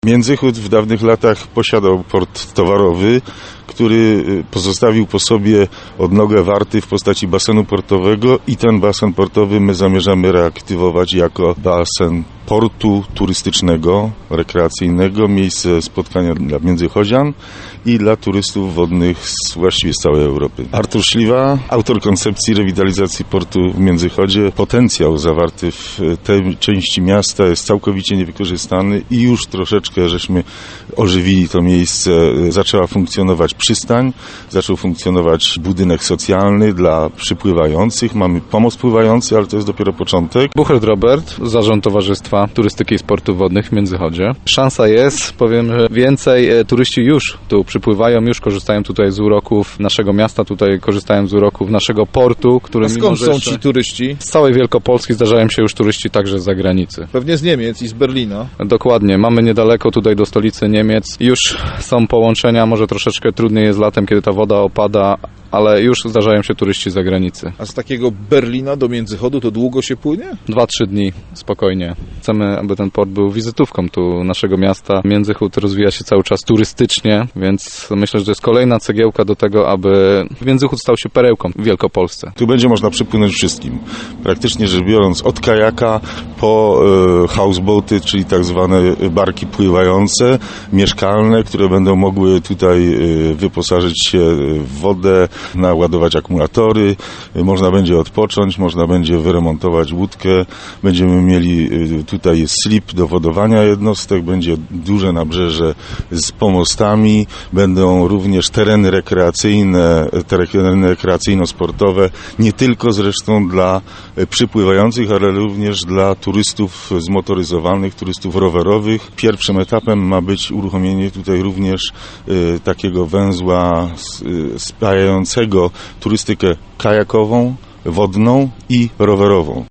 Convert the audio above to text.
Międzychód w dawnych latach posiadał port towarowy, który pozostawił po sobie odnogę warty w postaci basenu portowego i ten basen portowy my zamierzamy reaktywować jako basen portu turystycznego, rekreacyjnego, miejsce spotkania dla międzychodzian i dla turystów wodnych właściwie z całej Europy. Artur Śliwa, autor koncepcji rewitalizacji portu w Międzychodzie. Potencjał zawarty w tej części miasta jest całkowicie niewykorzystany i już troszeczkę żeśmy ożywili to miejsce. Zaczęła funkcjonować przystań, zaczął funkcjonować budynek socjalny dla przypływających. Mamy pomost pływający, ale to jest dopiero początek. Buchert Robert, Zarząd Towarzystwa Turystyki i Sportów Wodnych w Międzychodzie. Szansa jest, powiem, że więcej turyści już tu przypływają, już korzystają tutaj z uroków naszego miasta, tutaj korzystają z uroków naszego portu, który... A skąd są ci turyści? Z całej Wielkopolski zdarzają się już turyści także z zagranicy. Pewnie z Niemiec i z Berlina. Dokładnie, mamy niedaleko tutaj do stolicy Niemiec. Już są połączenia, może troszeczkę trudniej jest latem, kiedy ta woda opada, ale już zdarzają się turyści z zagranicy. A z takiego Berlina do Międzychodu to długo się płynie? 2-3 dni, spokojnie. Chcemy, aby ten port był wizytówką tu naszego miasta. Międzychód rozwija się cały czas turystycznie, więc myślę, że to jest kolejna cegiełka do tego, aby Międzychód stał się perełką w Wielkopolsce. Tu będzie można przypłynąć wszystkim. Praktycznie rzecz biorąc, od kajaka po houseboaty, czyli tak zwane barki pływające, mieszkalne, które będą mogły tutaj wyposażyć się w wodę, naładować akumulatory, można będzie odpocząć, można będzie wyremontować łódkę, będziemy mieli tutaj slip do wodowania jednostek, będzie duże nabrzeże z pomostami, będą również tereny rekreacyjno-sportowe, nie tylko zresztą dla przypływających, ale również dla turystów zmotoryzowanych, turystów rowerowych. Pierwszym etapem ma być uruchomienie tutaj również takiego węzła spajającego turystykę kajakową, wodną i rowerową.